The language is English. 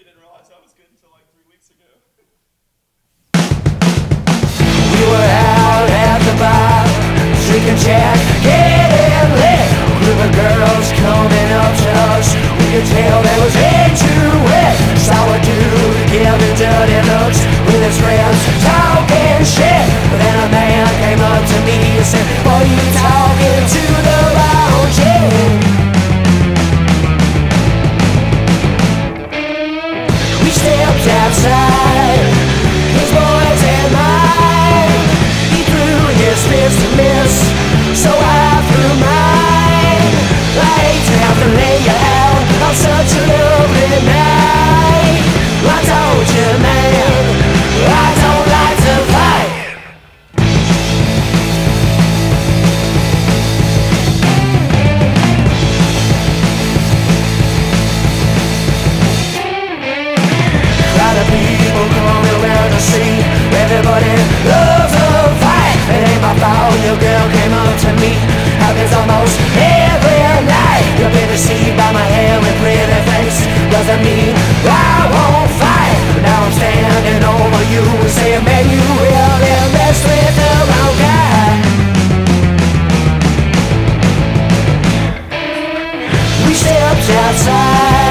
really didn't realize I was good until like 3 weeks ago. We were out at the bar, drinking Jack, getting lit. A group of girls coming up to us. We could tell they was into it. Sour dude giving dirty looks with his friends, talking shit. But then a man came up to me and said, "Boy, you talking to the wrong chick." We stepped outside, his boys and mine. He threw his fist to miss, so I threw mine. I hate to have to lay you out on such a lovely night. I told you, man, I don't like to fight. Crowd of people coming around to see. Everybody loves a fight. It ain't my fault your girl came up to me. Happens almost every night. You've been deceived by my hair and pretty face. Doesn't mean I won't fight. But now I'm standing over you and saying, man, you really messed with the wrong guy. We stepped outside.